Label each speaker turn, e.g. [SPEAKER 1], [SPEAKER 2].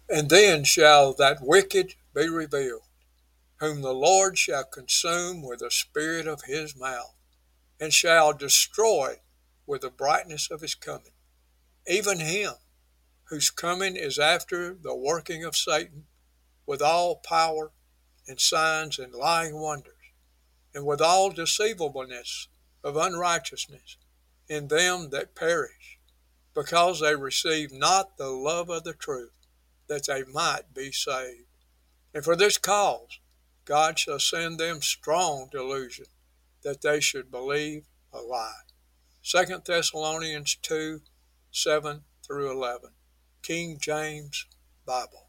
[SPEAKER 1] And then shall that wicked be revealed, whom the Lord shall consume with the spirit of his mouth, and shall destroy with the brightness of his coming, even him whose coming is after the working of Satan, with all power and signs and lying wonders, and with all deceivableness of unrighteousness in them that perish, because they receive not the love of the truth, that they might be saved. And for this cause God shall send them strong delusion, that they should believe a lie. 2 Thessalonians 2:7 through 11, King James Bible.